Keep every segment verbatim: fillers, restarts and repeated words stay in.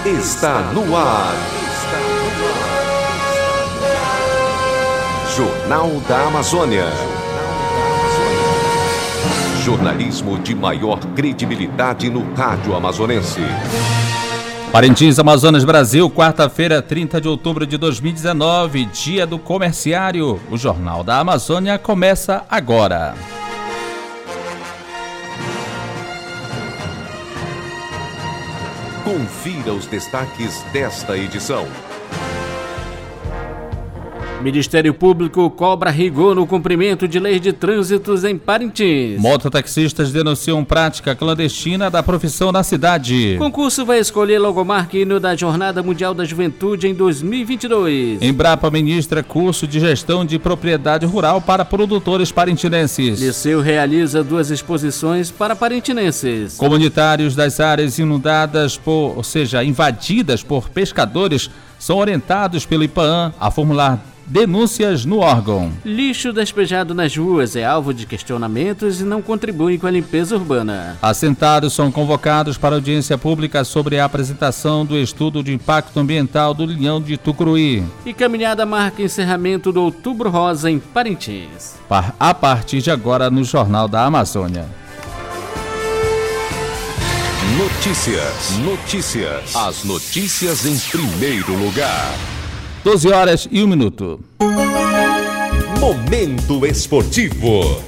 está no ar. Jornal da Amazônia. Jornalismo de maior credibilidade no rádio amazonense. Parintins, Amazonas, Brasil, quarta-feira, trinta de outubro de dois mil e dezenove, dia do comerciário. O Jornal da Amazônia começa agora. Confira os destaques desta edição. Ministério Público cobra rigor no cumprimento de leis de trânsitos em Parintins. Mototaxistas denunciam prática clandestina da profissão na cidade. Concurso vai escolher logomarca e hino da Jornada Mundial da Juventude em dois mil e vinte e dois. Embrapa ministra curso de gestão de propriedade rural para produtores parintinenses. Liceu realiza duas exposições para parintinenses. Comunitários das áreas inundadas, por, ou seja, invadidas por pescadores, são orientados pelo IPAAM a formular denúncias no órgão. Lixo despejado nas ruas é alvo de questionamentos e não contribui com a limpeza urbana. Assentados são convocados para audiência pública sobre a apresentação do estudo de impacto ambiental do Linhão de Tucuruí. E caminhada marca encerramento do Outubro Rosa em Parintins. A partir de agora no Jornal da Amazônia. Notícias, notícias. As notícias em primeiro lugar. doze horas e um minuto. Momento esportivo.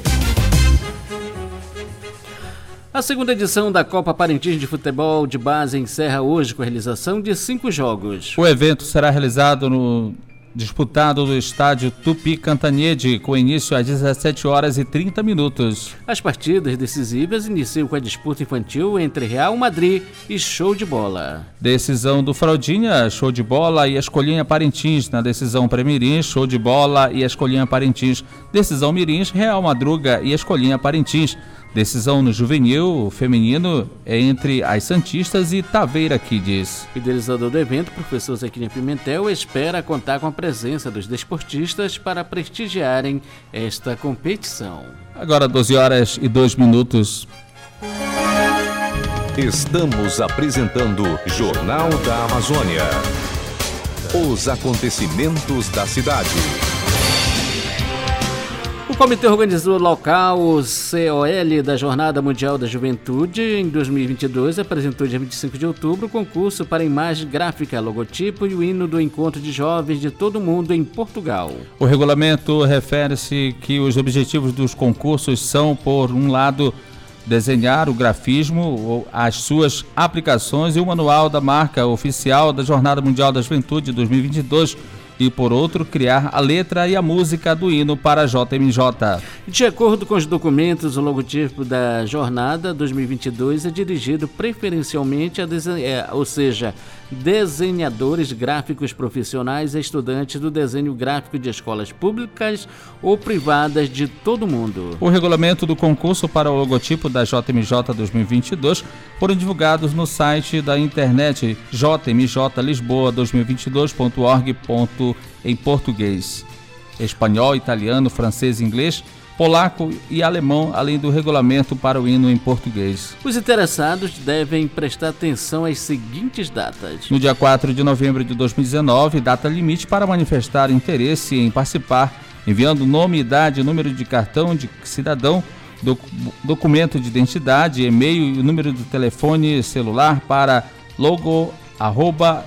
A segunda edição da Copa Parintins de Futebol de Base encerra hoje com a realização de cinco jogos. O evento será realizado no disputado no estádio Tupi Cantanhede, com início às dezessete horas e trinta minutos. As partidas decisivas iniciam com a disputa infantil entre Real Madrid e Show de Bola. Decisão do Fraldinha, Show de Bola e Escolinha Parintins. Na decisão Pré-Mirins, Show de Bola e Escolinha Parintins. Decisão Mirins, Real Madruga e Escolinha Parintins. Decisão no juvenil feminino é entre as Santistas e Taveira Kids. O idealizador do evento, professor Zequinha Pimentel, espera contar com a presença dos desportistas para prestigiarem esta competição. Agora doze horas e dois minutos. Estamos apresentando Jornal da Amazônia. Os acontecimentos da cidade. O Comitê Organizador Local, o C O L, da Jornada Mundial da Juventude, em dois mil e vinte e dois, apresentou dia vinte e cinco de outubro o concurso para imagem gráfica, logotipo e o hino do encontro de jovens de todo o mundo em Portugal. O regulamento refere-se que os objetivos dos concursos são, por um lado, desenhar o grafismo, as suas aplicações e o manual da marca oficial da Jornada Mundial da Juventude dois mil e vinte e dois, e, por outro, criar a letra e a música do hino para a J M J. De acordo com os documentos, o logotipo da Jornada dois mil e vinte e dois é dirigido preferencialmente a desen... é, ou seja, desenhadores gráficos profissionais e estudantes do desenho gráfico de escolas públicas ou privadas de todo o mundo. O regulamento do concurso para o logotipo da J M J dois mil e vinte e dois foram divulgados no site da internet j m j lisboa dois mil e vinte e dois ponto org em português, espanhol, italiano, francês, inglês, polaco e alemão, além do regulamento para o hino em português. Os interessados devem prestar atenção às seguintes datas. No dia quatro de novembro de dois mil e dezenove, data limite para manifestar interesse em participar, enviando nome, idade, número de cartão de cidadão, doc- documento de identidade, e-mail e número de telefone celular para logo arroba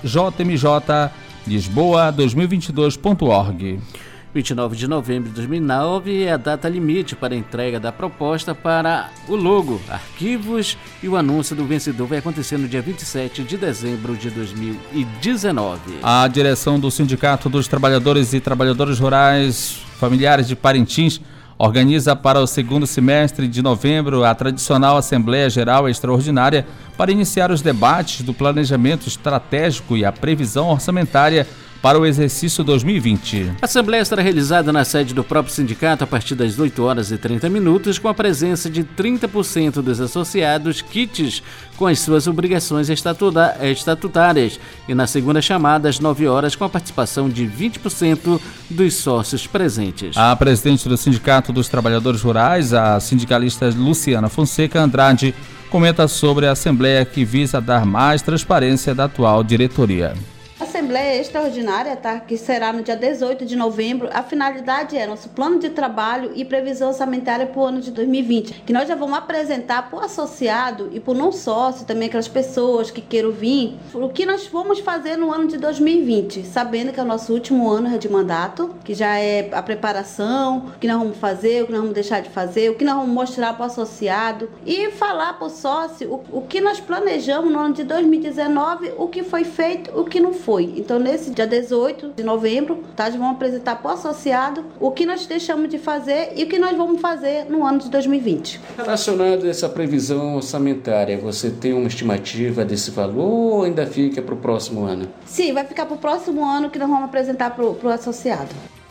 jmj lisboa dois mil e vinte e dois ponto org. vinte e nove de novembro de dois mil e nove é a data limite para a entrega da proposta para o logo, arquivos e o anúncio do vencedor vai acontecer no dia vinte e sete de dezembro de dois mil e dezenove. A direção do Sindicato dos Trabalhadores e Trabalhadoras Rurais Familiares de Parintins organiza para o segundo semestre de novembro a tradicional Assembleia Geral Extraordinária para iniciar os debates do planejamento estratégico e a previsão orçamentária para o exercício dois mil e vinte. A Assembleia será realizada na sede do próprio sindicato a partir das oito horas e trinta minutos, com a presença de trinta por cento dos associados quites com as suas obrigações estatuta- estatutárias e na segunda chamada às nove horas com a participação de vinte por cento dos sócios presentes. A presidente do Sindicato dos Trabalhadores Rurais, a sindicalista Luciana Fonseca Andrade, comenta sobre a assembleia que visa dar mais transparência da atual diretoria. A Assembleia Extraordinária, tá, que será no dia dezoito de novembro, a finalidade é nosso plano de trabalho e previsão orçamentária para o ano de dois mil e vinte, que nós já vamos apresentar para o associado e para o não sócio, também aquelas pessoas que queiram vir, o que nós vamos fazer no ano de dois mil e vinte, sabendo que é o nosso último ano de mandato, que já é a preparação, o que nós vamos fazer, o que nós vamos deixar de fazer, o que nós vamos mostrar para o associado e falar para o sócio o, o que nós planejamos no ano de dois mil e dezenove, o que foi feito, o que não foi. Então, nesse dia dezoito de novembro, tá, nós vamos apresentar para o associado o que nós deixamos de fazer e o que nós vamos fazer no ano de dois mil e vinte. Relacionado a essa previsão orçamentária, você tem uma estimativa desse valor ou ainda fica para o próximo ano? Sim, vai ficar para o próximo ano que nós vamos apresentar para o associado.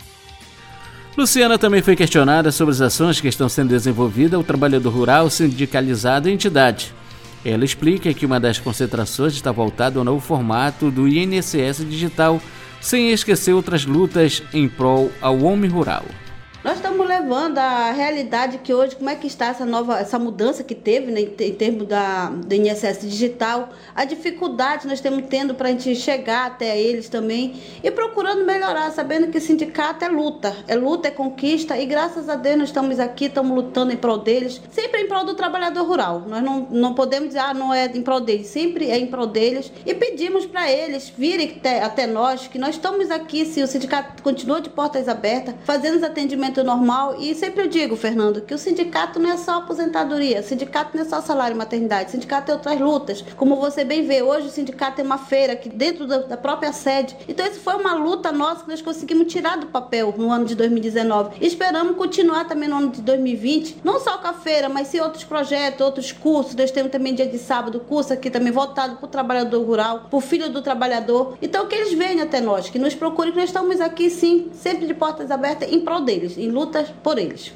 Luciana também foi questionada sobre as ações que estão sendo desenvolvidas ao trabalhador rural sindicalizado em entidade. Ela explica que uma das concentrações está voltada ao novo formato do I N S S digital, sem esquecer outras lutas em prol ao homem rural. Nós estamos levando a realidade que hoje, como é que está essa nova, essa mudança que teve, né, em termos da, do I N S S digital, a dificuldade que nós estamos tendo para a gente chegar até eles também e procurando melhorar, sabendo que sindicato é luta, é luta, é conquista e graças a Deus nós estamos aqui, estamos lutando em prol deles, sempre em prol do trabalhador rural. Nós não, não podemos dizer, ah, não é em prol deles, sempre é em prol deles e pedimos para eles virem até, até nós, que nós estamos aqui, se o sindicato continua de portas abertas, fazendo os atendimentos normal e sempre eu digo, Fernando, que o sindicato não é só aposentadoria, o sindicato não é só salário e maternidade, o sindicato é outras lutas, como você bem vê, hoje o sindicato tem uma feira aqui dentro da, da própria sede, então isso foi uma luta nossa que nós conseguimos tirar do papel no ano de dois mil e dezenove e esperamos continuar também no ano de dois mil e vinte, não só com a feira, mas sim outros projetos, outros cursos, nós temos também dia de sábado, curso aqui também voltado para o trabalhador rural, para o filho do trabalhador, então que eles venham até nós, que nos procurem, que nós estamos aqui sim, sempre de portas abertas em prol deles, em lutas por eles.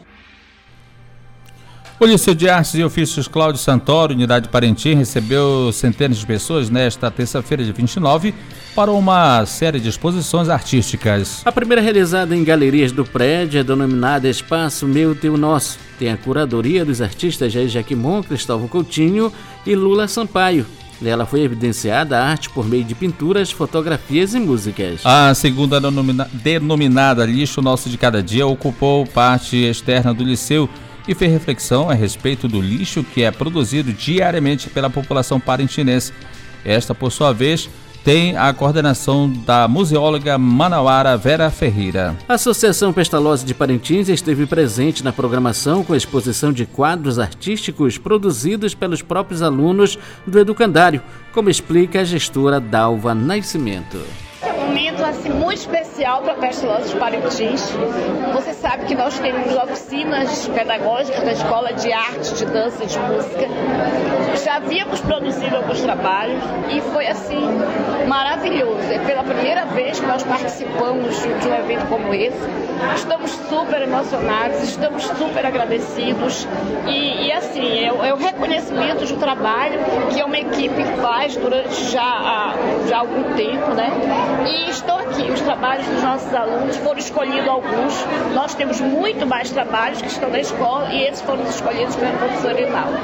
O Liceu de Artes e Ofícios Cláudio Santoro, unidade de Parintins, recebeu centenas de pessoas nesta terça-feira, de vinte e nove, para uma série de exposições artísticas. A primeira realizada em galerias do prédio é denominada Espaço Meu Teu Nosso. Tem a curadoria dos artistas Jair Jaquimon, Cristóvão Coutinho e Lula Sampaio. Nela foi evidenciada a arte por meio de pinturas, fotografias e músicas. A segunda denomina- denominada Lixo Nosso de Cada Dia ocupou parte externa do liceu e fez reflexão a respeito do lixo que é produzido diariamente pela população parintinense. Esta, por sua vez, tem a coordenação da museóloga manauara Vera Ferreira. A Associação Pestalozzi de Parintins esteve presente na programação com a exposição de quadros artísticos produzidos pelos próprios alunos do educandário, como explica a gestora Dalva Nascimento. É um momento assim, muito especial para a Pestalozzi de Parintins. Você sabe que nós temos oficinas pedagógicas da Escola de Arte, de Dança e de Música. Já havíamos produzido alguns trabalhos e foi assim maravilhoso. É pela primeira vez que nós participamos de um evento como esse. Estamos super emocionados, estamos super agradecidos e, e assim, é, é o reconhecimento de um trabalho que uma equipe faz durante já há, já há algum tempo, né? E estão aqui, os trabalhos dos nossos alunos, foram escolhidos alguns. Nós temos muito mais trabalhos que estão na escola e esses foram escolhidos pela professora Inal.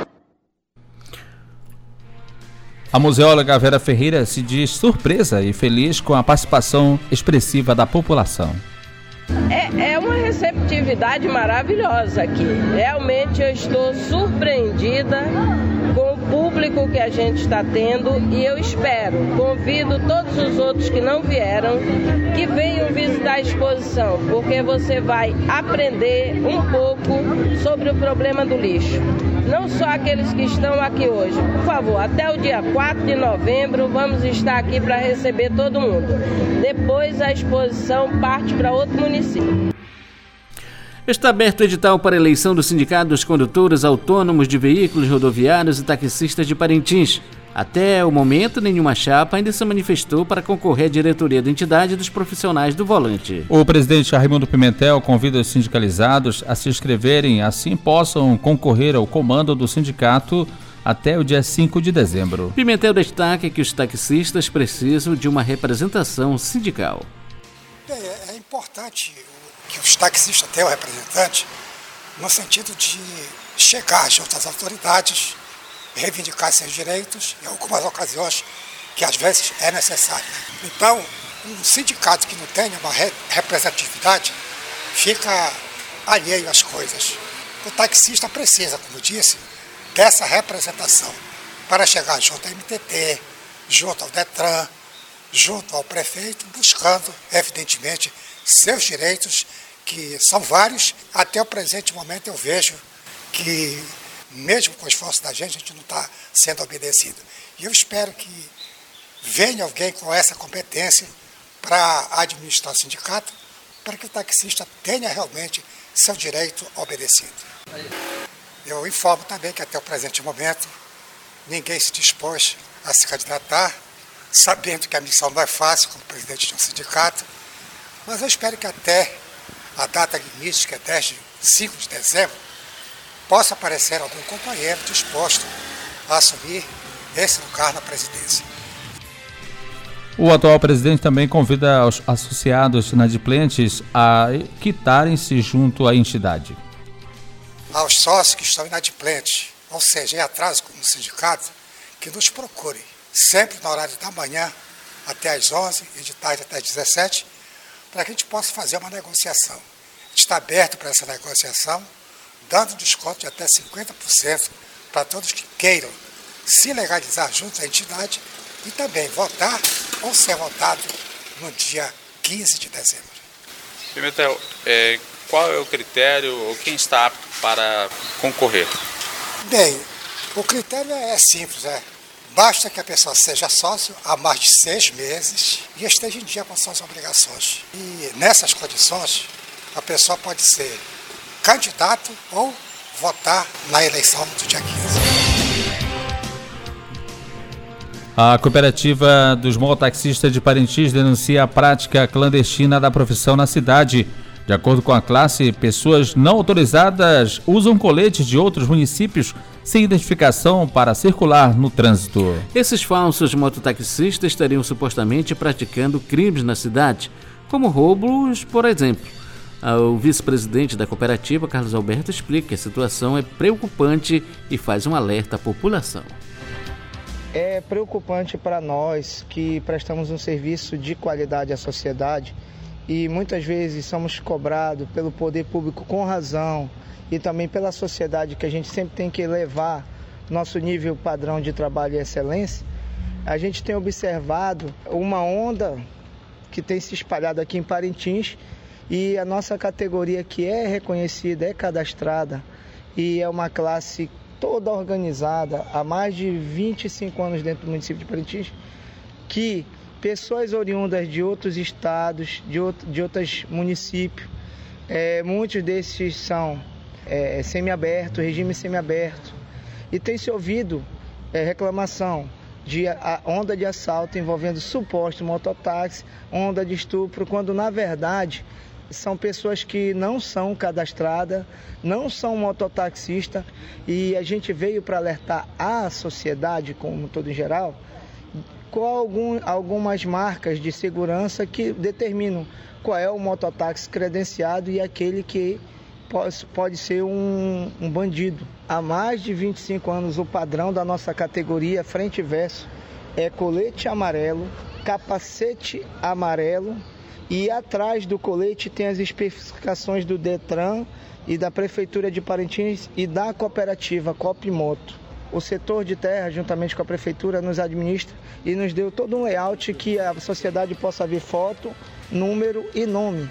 A museóloga Vera Ferreira se diz surpresa e feliz com a participação expressiva da população. É, é uma receptividade maravilhosa aqui. Realmente eu estou surpreendida com o público que a gente está tendo e eu espero, convido todos os outros que não vieram, que venham visitar a exposição, porque você vai aprender um pouco sobre o problema do lixo. Não só aqueles que estão aqui hoje. Por favor, até o dia quatro de novembro vamos estar aqui para receber todo mundo. Depois a exposição parte para outro município. Está aberto o edital para eleição do Sindicato dos Condutores Autônomos de Veículos Rodoviários e Taxistas de Parintins. Até o momento, nenhuma chapa ainda se manifestou para concorrer à diretoria da entidade dos profissionais do volante. O presidente Raimundo Pimentel convida os sindicalizados a se inscreverem, assim possam concorrer ao comando do sindicato até o dia cinco de dezembro. Pimentel destaca que os taxistas precisam de uma representação sindical. É, é importante que os taxistas tenham representante no sentido de chegar junto às autoridades reivindicar seus direitos em algumas ocasiões que às vezes é necessário. Então, um sindicato que não tenha uma representatividade fica alheio às coisas. O taxista precisa, como disse, dessa representação para chegar junto ao M T T, junto ao Detran, junto ao prefeito, buscando, evidentemente, seus direitos, que são vários. Até o presente momento eu vejo que, mesmo com o esforço da gente, a gente não está sendo obedecido. E eu espero que venha alguém com essa competência para administrar o sindicato, para que o taxista tenha realmente seu direito obedecido. Eu informo também que até o presente momento ninguém se dispôs a se candidatar, sabendo que a missão não é fácil como presidente de um sindicato, mas eu espero que até a data limite, que é dez de cinco de dezembro, possa aparecer algum companheiro disposto a assumir esse lugar na presidência. O atual presidente também convida os associados inadimplentes a quitarem-se junto à entidade. Aos sócios que estão inadimplentes, ou seja, em atraso no sindicato, que nos procurem, sempre no horário da manhã até às onze e de tarde até às dezessete, para que a gente possa fazer uma negociação. A gente está aberto para essa negociação, dando desconto de até cinquenta por cento para todos que queiram se legalizar junto à entidade e também votar ou ser votado no dia quinze de dezembro. Pimentel, é, qual é o critério ou quem está apto para concorrer? Bem, o critério é simples, é. Basta que a pessoa seja sócio há mais de seis meses e esteja em dia com suas obrigações. E nessas condições, a pessoa pode ser candidato ou votar na eleição do dia quinze. A cooperativa dos mototaxistas de Parintins denuncia a prática clandestina da profissão na cidade. De acordo com a classe, pessoas não autorizadas usam coletes de outros municípios sem identificação para circular no trânsito. Esses falsos mototaxistas estariam supostamente praticando crimes na cidade, como roubos, por exemplo. O vice-presidente da cooperativa, Carlos Alberto, explica que a situação é preocupante e faz um alerta à população. É preocupante para nós que prestamos um serviço de qualidade à sociedade e muitas vezes somos cobrados pelo poder público com razão e também pela sociedade, que a gente sempre tem que elevar nosso nível padrão de trabalho e excelência. A gente tem observado uma onda que tem se espalhado aqui em Parintins e a nossa categoria, que é reconhecida, é cadastrada e é uma classe toda organizada há mais de vinte e cinco anos dentro do município de Parintins, que pessoas oriundas de outros estados, de, outro, de outros municípios, é, muitos desses são é, semiaberto, regime semiaberto, e tem se ouvido é, reclamação de a, onda de assalto envolvendo suposto mototáxi, onda de estupro, quando na verdade são pessoas que não são cadastradas, não são mototaxistas, e a gente veio para alertar a sociedade, como todo em geral, com algum, algumas marcas de segurança que determinam qual é o mototáxi credenciado e aquele que pode, pode ser um, um bandido. Há mais de vinte e cinco anos o padrão da nossa categoria frente e verso é colete amarelo, capacete amarelo, e atrás do colete tem as especificações do Detran e da Prefeitura de Parintins e da cooperativa Copimoto. O setor de terra, juntamente com a Prefeitura, nos administra e nos deu todo um layout que a sociedade possa ver foto, número e nome.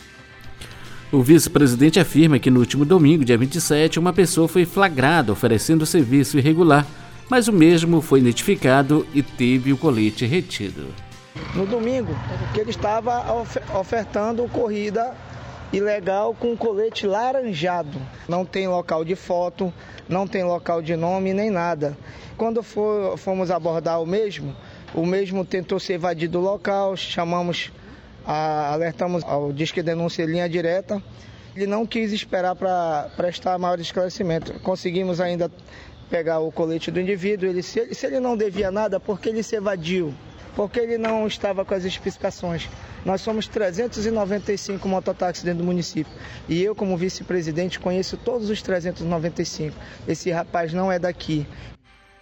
O vice-presidente afirma que no último domingo, dia vinte e sete, uma pessoa foi flagrada oferecendo serviço irregular, mas o mesmo foi identificado e teve o colete retido. No domingo, que ele estava ofertando corrida ilegal com colete laranjado. Não tem local de foto, não tem local de nome nem nada. Quando for, fomos abordar o mesmo, o mesmo tentou se evadir do local, chamamos, a, alertamos ao Disque Denúncia Linha Direta. Ele não quis esperar para prestar maior esclarecimento. Conseguimos ainda pegar o colete do indivíduo. Ele, se, ele, se ele não devia nada, por que ele se evadiu? Porque ele não estava com as especificações. Nós somos trezentos e noventa e cinco mototáxis dentro do município. E eu, como vice-presidente, conheço todos os trezentos e noventa e cinco. Esse rapaz não é daqui.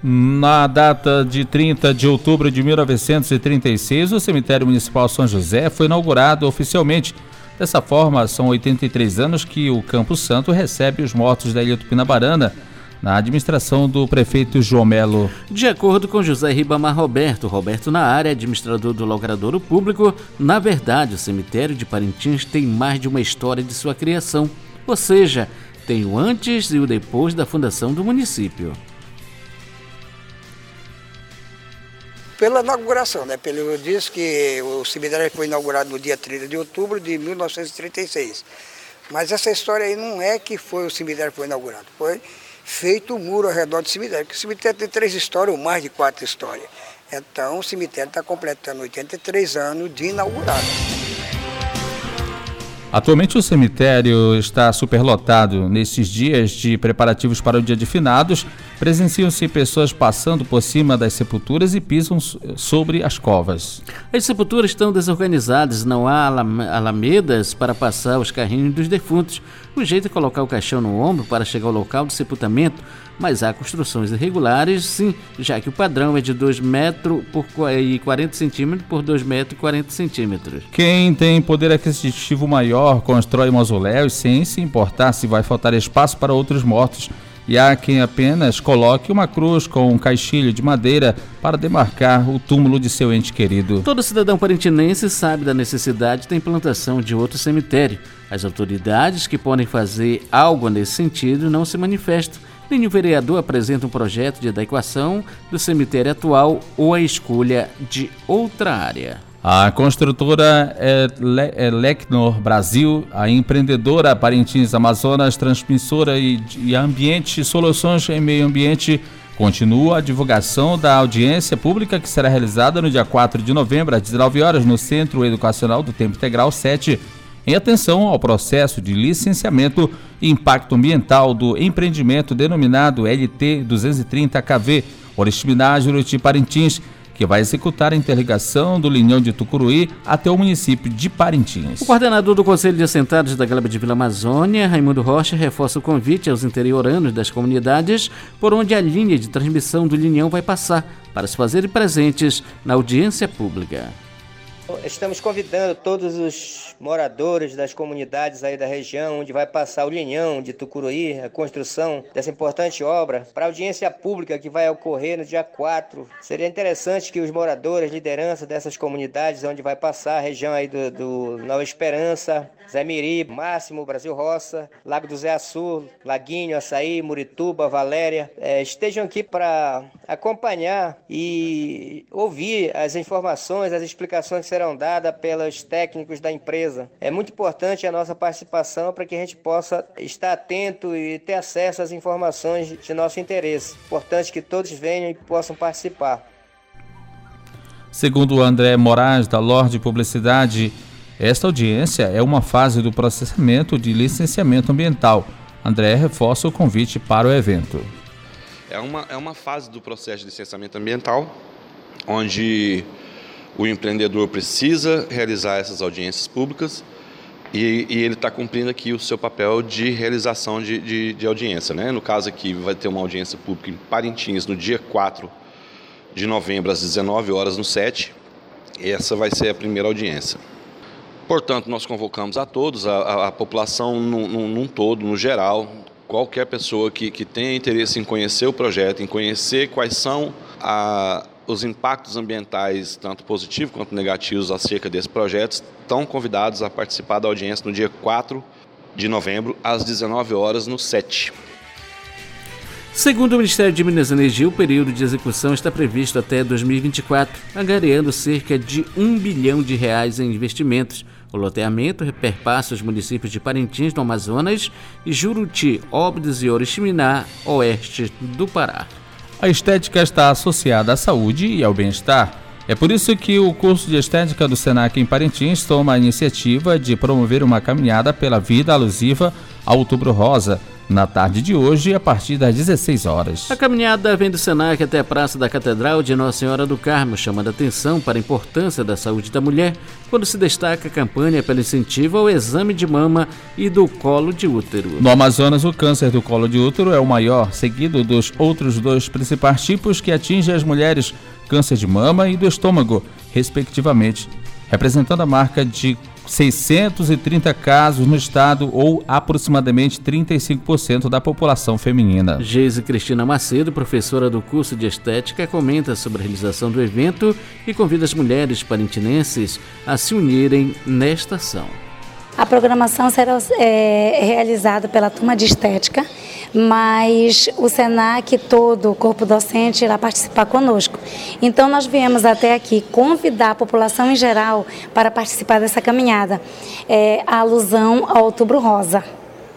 Na data de trinta de outubro de mil novecentos e trinta e seis, o cemitério municipal São José foi inaugurado oficialmente. Dessa forma, são oitenta e três anos que o Campo Santo recebe os mortos da Ilha Tupinabarana, na administração do prefeito João Melo. De acordo com José Ribamar Roberto, Roberto na área, administrador do logradouro público, na verdade o cemitério de Parintins tem mais de uma história de sua criação, ou seja, tem o antes e o depois da fundação do município. Pela inauguração, né? Pelo diz que o cemitério foi inaugurado no dia trinta de outubro de mil novecentos e trinta e seis. Mas essa história aí não é que foi o cemitério que foi inaugurado, foi feito o um muro ao redor do cemitério, porque o cemitério tem três histórias ou mais de quatro histórias. Então o cemitério está completando oitenta e três anos de inaugurado. Atualmente o cemitério está superlotado. Nesses dias de preparativos para o dia de finados, presenciam-se pessoas passando por cima das sepulturas e pisam sobre as covas. As sepulturas estão desorganizadas, não há alamedas para passar os carrinhos dos defuntos. O jeito é colocar o caixão no ombro para chegar ao local do sepultamento, mas há construções irregulares, sim, já que o padrão é de dois metros e quarenta centímetros por dois metros e quarenta centímetros. Quem tem poder aquisitivo maior constrói mausoléus sem se importar se vai faltar espaço para outros mortos. E há quem apenas coloque uma cruz com um caixilho de madeira para demarcar o túmulo de seu ente querido. Todo cidadão parintinense sabe da necessidade da implantação de outro cemitério. As autoridades que podem fazer algo nesse sentido não se manifestam. Nenhum vereador apresenta um projeto de adequação do cemitério atual ou a escolha de outra área. A construtora Elecnor Brasil, a empreendedora Parintins Amazonas, transmissora e, e ambiente, soluções em meio ambiente, continua a divulgação da audiência pública que será realizada no dia quatro de novembro, às dezenove horas, no Centro Educacional do Tempo Integral sete, em atenção ao processo de licenciamento e impacto ambiental do empreendimento denominado L T duzentos e trinta K V, Oriximiná Juruti Parintins, que vai executar a interligação do linhão de Tucuruí até o município de Parintins. O coordenador do Conselho de Assentados da Gleba de Vila Amazônia, Raimundo Rocha, reforça o convite aos interioranos das comunidades por onde a linha de transmissão do linhão vai passar, para se fazerem presentes na audiência pública. Estamos convidando todos os moradores das comunidades aí da região onde vai passar o linhão de Tucuruí, a construção dessa importante obra, para a audiência pública que vai ocorrer no dia quatro. Seria interessante que os moradores, liderança dessas comunidades onde vai passar a região aí do, do Nova Esperança, Zé Miri, Máximo, Brasil Roça, Lago do Zé Açu, Laguinho, Açaí, Murituba, Valéria, é, estejam aqui para acompanhar e ouvir as informações, as explicações que serão dadas pelos técnicos da empresa. É muito importante a nossa participação para que a gente possa estar atento e ter acesso às informações de nosso interesse. Importante que todos venham e possam participar. Segundo o André Moraes, da Lorde Publicidade, esta audiência é uma fase do processamento de licenciamento ambiental. André reforça o convite para o evento. É uma, é uma fase do processo de licenciamento ambiental, onde o empreendedor precisa realizar essas audiências públicas e, e ele está cumprindo aqui o seu papel de realização de, de, de audiência, né? No caso aqui, vai ter uma audiência pública em Parintins no dia quatro de novembro, às dezenove horas, no sete. Essa vai ser a primeira audiência. Portanto, nós convocamos a todos, a, a, a população num, num, num todo, no geral, qualquer pessoa que, que tenha interesse em conhecer o projeto, em conhecer quais são a os impactos ambientais, tanto positivos quanto negativos, acerca desses projetos, estão convidados a participar da audiência no dia quatro de novembro, às dezenove horas, no sete. Segundo o Ministério de Minas e Energia, o período de execução está previsto até dois mil e vinte e quatro, angariando cerca de um bilhão de reais em investimentos. O loteamento perpassa os municípios de Parintins, no Amazonas, e Juruti, Óbidos e Oriximiná, oeste do Pará. A estética está associada à saúde e ao bem-estar. É por isso que o curso de estética do Senac em Parintins toma a iniciativa de promover uma caminhada pela vida alusiva ao Outubro Rosa. na tarde de hoje, a partir das dezesseis horas. A caminhada vem do Senac até a Praça da Catedral de Nossa Senhora do Carmo, chamando a atenção para a importância da saúde da mulher, quando se destaca a campanha pelo incentivo ao exame de mama e do colo de útero. No Amazonas, o câncer do colo de útero é o maior, seguido dos outros dois principais tipos que atingem as mulheres, câncer de mama e do estômago, respectivamente, representando a marca de seiscentos e trinta casos no estado, ou aproximadamente trinta e cinco por cento da população feminina. Geise Cristina Macedo, professora do curso de Estética, comenta sobre a realização do evento e convida as mulheres parintinenses a se unirem nesta ação. A programação será é, realizada pela turma de Estética, mas o Senac todo, o corpo docente, irá participar conosco. Então nós viemos até aqui convidar a população em geral para participar dessa caminhada. É, a alusão ao Outubro Rosa.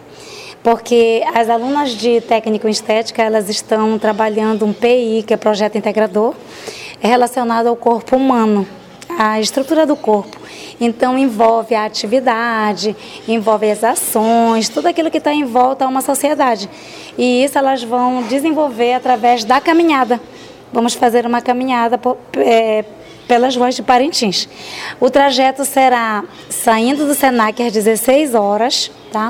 Porque as alunas de técnico em estética, elas estão trabalhando um P I, que é Projeto Integrador, relacionado ao corpo humano, a estrutura do corpo. Então envolve a atividade, envolve as ações, tudo aquilo que está em volta a uma sociedade. E isso elas vão desenvolver através da caminhada. Vamos fazer uma caminhada por, é, pelas ruas de Parintins. O trajeto será saindo do Senac às dezesseis horas, tá?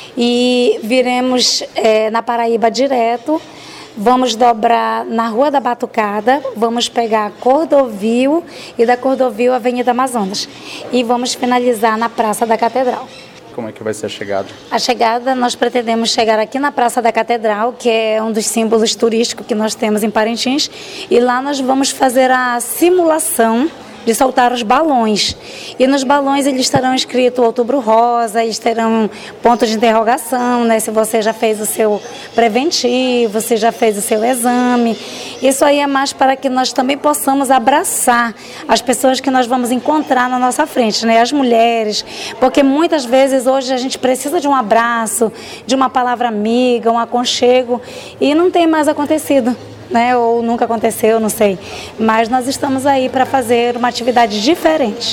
E viremos é, na Paraíba direto. Vamos dobrar na Rua da Batucada, vamos pegar a Cordovil e da Cordovil a Avenida Amazonas. E vamos finalizar na Praça da Catedral. Como é que vai ser a chegada? A chegada, nós pretendemos chegar aqui na Praça da Catedral, que é um dos símbolos turísticos que nós temos em Parintins. E lá nós vamos fazer a simulação de soltar os balões. E nos balões eles estarão escritos Outubro Rosa, eles terão pontos de interrogação, né? Se você já fez o seu preventivo, se já fez o seu exame. Isso aí é mais para que nós também possamos abraçar as pessoas que nós vamos encontrar na nossa frente, né? As mulheres, porque muitas vezes hoje a gente precisa de um abraço, de uma palavra amiga, um aconchego, e não tem mais acontecido. Né, ou nunca aconteceu, não sei. Mas nós estamos aí para fazer uma atividade diferente.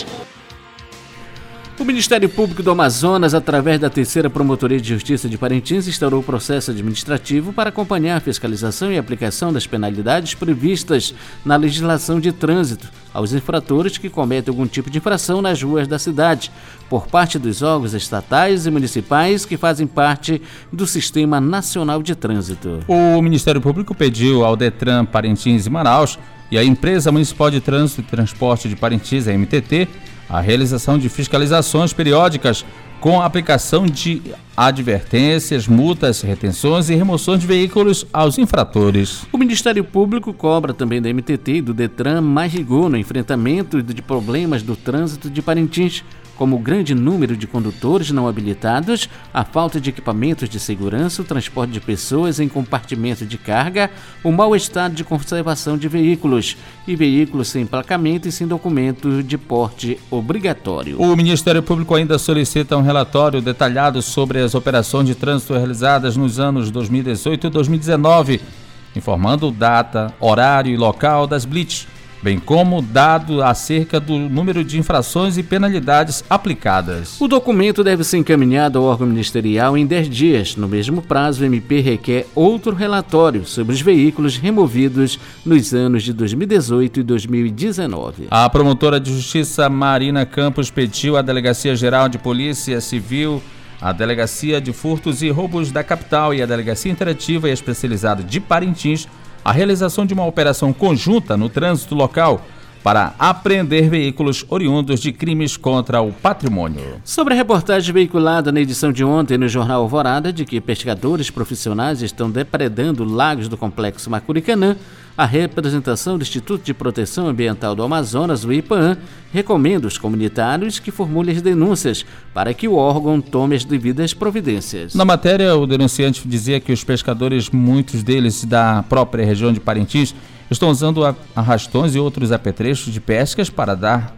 O Ministério Público do Amazonas, através da terceira Promotoria de Justiça de Parintins, instaurou o processo administrativo para acompanhar a fiscalização e aplicação das penalidades previstas na legislação de trânsito aos infratores que cometem algum tipo de infração nas ruas da cidade, por parte dos órgãos estatais e municipais que fazem parte do Sistema Nacional de Trânsito. O Ministério Público pediu ao Detran Parintins e Manaus e à Empresa Municipal de Trânsito e Transporte de Parintins, a M T T, a realização de fiscalizações periódicas com a aplicação de advertências, multas, retenções e remoções de veículos aos infratores. O Ministério Público cobra também da M T T e do Detran mais rigor no enfrentamento de problemas do trânsito de Parintins, como o grande número de condutores não habilitados, a falta de equipamentos de segurança, o transporte de pessoas em compartimento de carga, o mau estado de conservação de veículos e veículos sem emplacamento e sem documento de porte obrigatório. O Ministério Público ainda solicita um relatório detalhado sobre as operações de trânsito realizadas nos anos dois mil e dezoito e dois mil e dezenove, informando data, horário e local das blitz, bem como dado acerca do número de infrações e penalidades aplicadas. O documento deve ser encaminhado ao órgão ministerial em dez dias. No mesmo prazo, o M P requer outro relatório sobre os veículos removidos nos anos de dois mil e dezoito e dois mil e dezenove. A promotora de justiça Marina Campos pediu à Delegacia Geral de Polícia Civil, a Delegacia de Furtos e Roubos da Capital e a Delegacia Interativa e Especializada de Parintins a realização de uma operação conjunta no trânsito local para apreender veículos oriundos de crimes contra o patrimônio. Sobre a reportagem veiculada na edição de ontem no Jornal Alvorada de que pescadores profissionais estão depredando lagos do Complexo Macuricanã, a representação do Instituto de Proteção Ambiental do Amazonas, o IPAAM, recomenda aos comunitários que formulem as denúncias para que o órgão tome as devidas providências. Na matéria, o denunciante dizia que os pescadores, muitos deles da própria região de Parintins, estão usando arrastões e outros apetrechos de pescas para dar,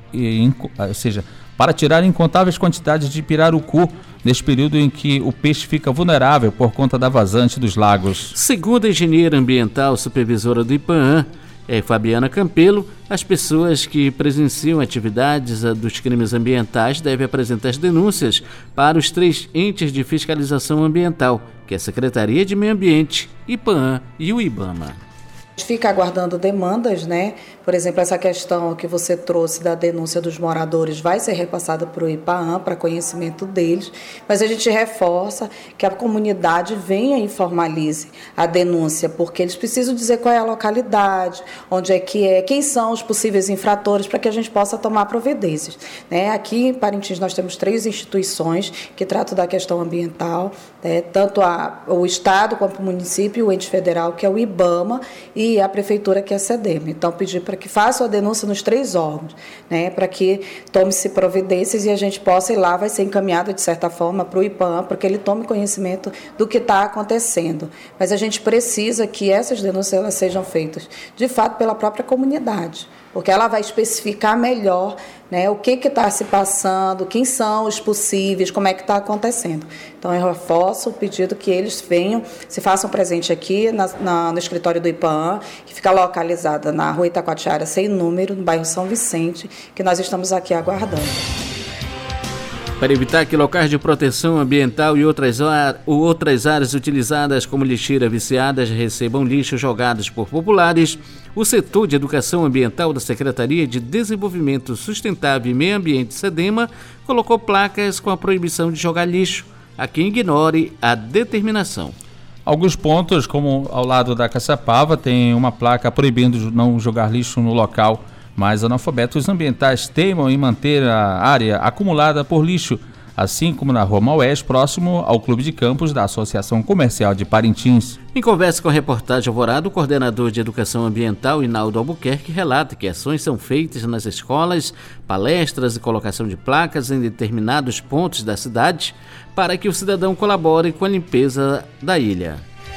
ou seja, para tirar incontáveis quantidades de pirarucu neste período em que o peixe fica vulnerável por conta da vazante dos lagos. Segundo a engenheira ambiental supervisora do IPAAM, É, Fabiana Campelo, as pessoas que presenciam atividades dos crimes ambientais devem apresentar as denúncias para os três entes de fiscalização ambiental, que é a Secretaria de Meio Ambiente, IPAAM e o IBAMA. Fica aguardando demandas, né? Por exemplo, essa questão que você trouxe da denúncia dos moradores vai ser repassada para o IPAAM, para conhecimento deles, mas a gente reforça que a comunidade venha e formalize a denúncia, porque eles precisam dizer qual é a localidade, onde é que é, quem são os possíveis infratores, para que a gente possa tomar providências, né? Aqui em Parintins nós temos três instituições que tratam da questão ambiental, né? Tanto a, o Estado quanto o município e o ente federal, que é o IBAMA, e a Prefeitura, que é a SEDEMA. Então, pedir para que façam a denúncia nos três órgãos, né, para que tome-se providências e a gente possa ir lá, vai ser encaminhado, de certa forma, para o IPAAM, para que ele tome conhecimento do que está acontecendo. Mas a gente precisa que essas denúncias elas sejam feitas, de fato, pela própria comunidade, porque ela vai especificar melhor, né, o que está se passando, quem são os possíveis, como é que está acontecendo. Então, eu reforço o pedido que eles venham, se façam presente aqui na, na, no escritório do IPAAM, que fica localizada na rua Itacoatiara, sem número, no bairro São Vicente, que nós estamos aqui aguardando. Para evitar que locais de proteção ambiental e outras, ar, outras áreas utilizadas como lixeira viciadas recebam lixo jogados por populares, o setor de educação ambiental da Secretaria de Desenvolvimento Sustentável e Meio Ambiente, SEDEMA, colocou placas com a proibição de jogar lixo a quem ignore a determinação. Alguns pontos, como ao lado da Caçapava, tem uma placa proibindo não jogar lixo no local, mas analfabetos ambientais teimam em manter a área acumulada por lixo, assim como na Rua Maués, próximo ao Clube de Campos da Associação Comercial de Parintins. Em conversa com a reportagem Alvorada, o coordenador de Educação Ambiental, Inaldo Albuquerque, relata que ações são feitas nas escolas, palestras e colocação de placas em determinados pontos da cidade para que o cidadão colabore com a limpeza da ilha.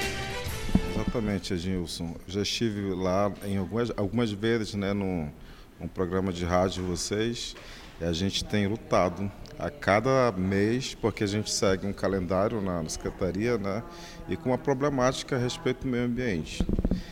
Exatamente, Edilson. Eu já estive lá em algumas, algumas vezes, né, no, no programa de rádio de vocês, e a gente tem lutado a cada mês, porque a gente segue um calendário na, na Secretaria, né, e com uma problemática a respeito do meio ambiente.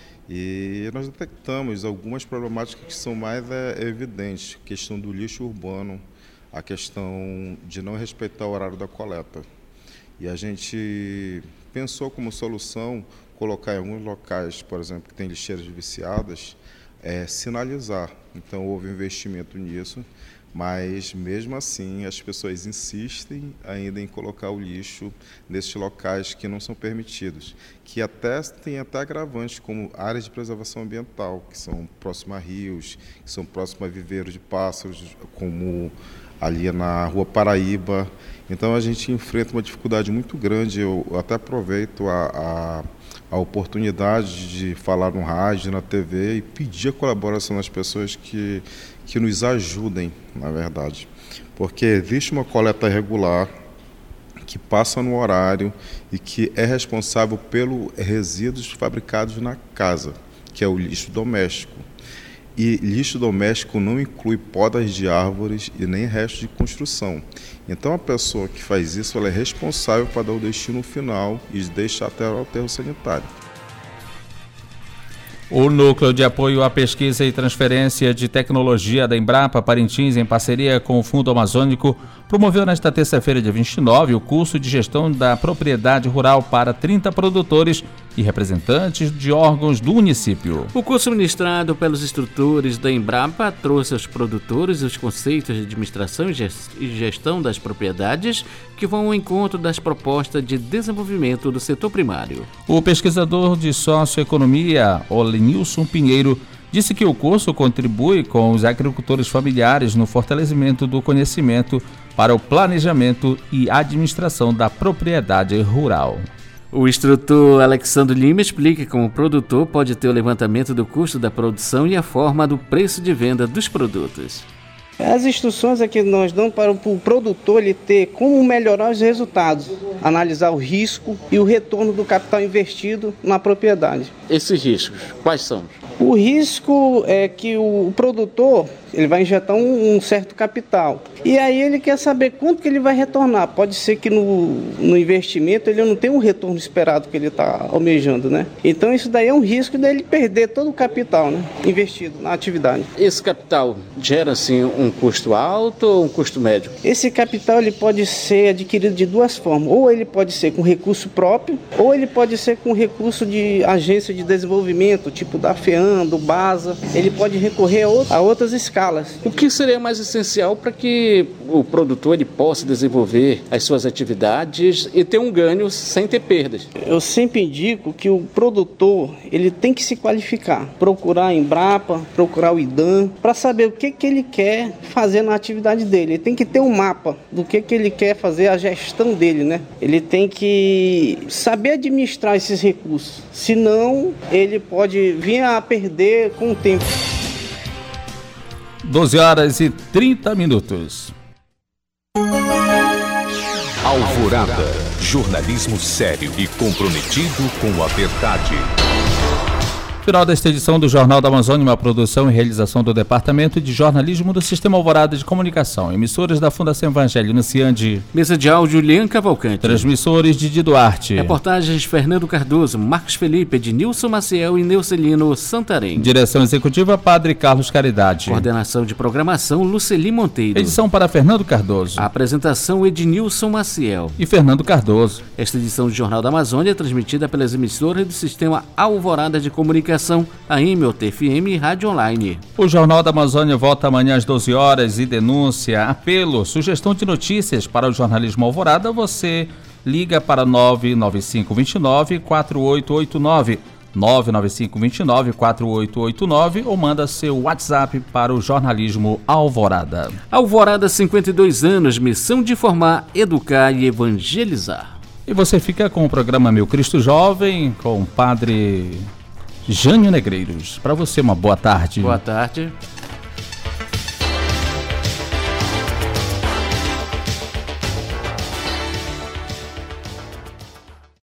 E nós detectamos algumas problemáticas que são mais é, evidentes, a questão do lixo urbano, a questão de não respeitar o horário da coleta. E a gente pensou como solução colocar em alguns locais, por exemplo, que tem lixeiras viciadas, é, sinalizar. Então houve investimento nisso, mas mesmo assim as pessoas insistem ainda em colocar o lixo nesses locais que não são permitidos, que até tem até agravantes como áreas de preservação ambiental, que são próximas a rios, que são próximas a viveiros de pássaros, como ali na Rua Paraíba. Então a gente enfrenta uma dificuldade muito grande. Eu até aproveito a, a, a oportunidade de falar no rádio, na T V e pedir a colaboração das pessoas que, que nos ajudem, na verdade. Porque existe uma coleta regular que passa no horário e que é responsável pelos resíduos fabricados na casa, que é o lixo doméstico. E lixo doméstico não inclui podas de árvores e nem restos de construção. Então a pessoa que faz isso, ela é responsável para dar o destino final e deixar até o aterro sanitário. O Núcleo de Apoio à Pesquisa e Transferência de Tecnologia da Embrapa Parintins, em parceria com o Fundo Amazônico, promoveu nesta terça-feira, dia vinte e nove, o curso de Gestão da Propriedade Rural para trinta produtores e representantes de órgãos do município. O curso ministrado pelos instrutores da Embrapa trouxe aos produtores os conceitos de administração e gestão das propriedades que vão ao encontro das propostas de desenvolvimento do setor primário. O pesquisador de socioeconomia, Olenilson Pinheiro, disse que o curso contribui com os agricultores familiares no fortalecimento do conhecimento para o planejamento e administração da propriedade rural. O instrutor Alexandre Lima explica como o produtor pode ter o levantamento do custo da produção e a forma do preço de venda dos produtos. As instruções é que nós damos para o produtor ele ter como melhorar os resultados, analisar o risco e o retorno do capital investido na propriedade. Esses riscos, quais são? O risco é que o produtor ele vai injetar um, um certo capital. E aí ele quer saber quanto que ele vai retornar. Pode ser que no, no investimento ele não tenha um retorno esperado que ele está almejando, né? Então isso daí é um risco dele perder todo o capital, né, investido na atividade. Esse capital gera, assim, um custo alto ou um custo médio? Esse capital ele pode ser adquirido de duas formas. Ou ele pode ser com recurso próprio, ou ele pode ser com recurso de agência de desenvolvimento, tipo da FEAM, do BASA. Ele pode recorrer a, outro, a outras escalas. O que seria mais essencial para que o produtor ele possa desenvolver as suas atividades e ter um ganho sem ter perdas? Eu sempre indico que o produtor ele tem que se qualificar, procurar a Embrapa, procurar o IDAM, para saber o que, que ele quer fazer na atividade dele. Ele tem que ter um mapa do que, que ele quer fazer, a gestão dele, né? Ele tem que saber administrar esses recursos, senão ele pode vir a perder com o tempo. doze horas e trinta minutos. Alvorada, jornalismo sério e comprometido com a verdade. Final desta edição do Jornal da Amazônia, uma produção e realização do Departamento de Jornalismo do Sistema Alvorada de Comunicação. Emissoras da Fundação Evangelho Ciande. Mesa de áudio, Lian Cavalcante. Transmissores, Didi Duarte. Reportagens, Fernando Cardoso, Marcos Felipe, Ednilson Maciel e Neucelino Santarém. Direção executiva, Padre Carlos Caridade. Coordenação de programação, Luceli Monteiro. Edição para Fernando Cardoso. A apresentação, Ednilson Maciel. E Fernando Cardoso. Esta edição do Jornal da Amazônia é transmitida pelas emissoras do Sistema Alvorada de Comunicação, A M O T F M e Rádio Online. O Jornal da Amazônia volta amanhã às doze horas e denúncia, apelo, sugestão de notícias para o jornalismo Alvorada, você liga para nove nove cinco dois nove quatro oito oito nove, nove nove cinco dois nove quatro oito oito nove ou manda seu WhatsApp para o jornalismo Alvorada. Alvorada, cinquenta e dois anos, missão de informar, educar e evangelizar. E você fica com o programa Meu Cristo Jovem, com o padre Jânio Negreiros. Para você, uma boa tarde. Boa tarde.